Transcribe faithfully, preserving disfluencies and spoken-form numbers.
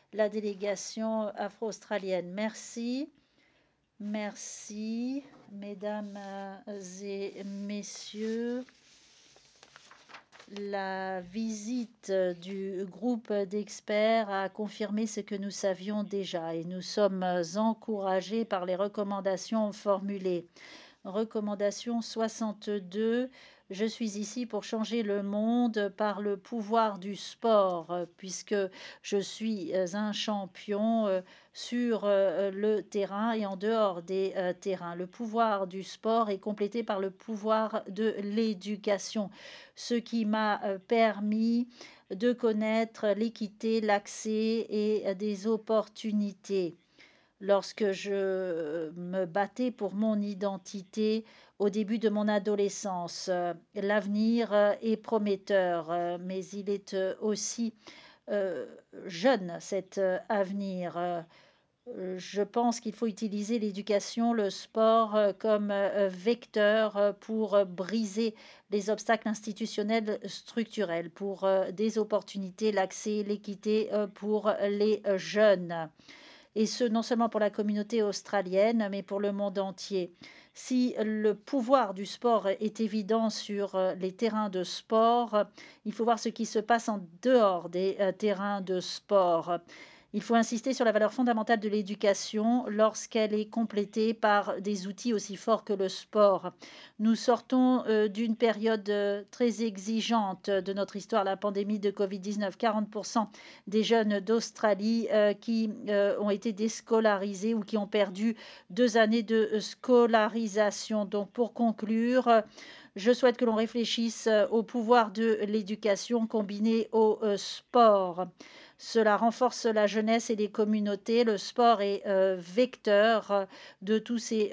la délégation afro-australienne. Merci. Merci, mesdames et messieurs. La visite du groupe d'experts a confirmé ce que nous savions déjà et nous sommes encouragés par les recommandations formulées. Recommandation soixante-deux. Je suis ici pour changer le monde par le pouvoir du sport, puisque je suis un champion sur le terrain et en dehors des terrains. Le pouvoir du sport est complété par le pouvoir de l'éducation, ce qui m'a permis de connaître l'équité, l'accès et des opportunités. Lorsque je me battais pour mon identité au début de mon adolescence, l'avenir est prometteur, mais il est aussi jeune, cet avenir. Je pense qu'il faut utiliser l'éducation, le sport comme vecteur pour briser les obstacles institutionnels structurels, pour des opportunités, l'accès, l'équité pour les jeunes. Et ce, non seulement pour la communauté australienne, mais pour le monde entier. Si le pouvoir du sport est évident sur les terrains de sport, il faut voir ce qui se passe en dehors des terrains de sport. Il faut insister sur la valeur fondamentale de l'éducation lorsqu'elle est complétée par des outils aussi forts que le sport. Nous sortons d'une période très exigeante de notre histoire, la pandémie de covid dix-neuf. quarante pour cent des jeunes d'Australie qui ont été déscolarisés ou qui ont perdu deux années de scolarisation. Donc, pour conclure, je souhaite que l'on réfléchisse au pouvoir de l'éducation combiné au sport. Cela renforce la jeunesse et les communautés. Le sport est vecteur de tous ces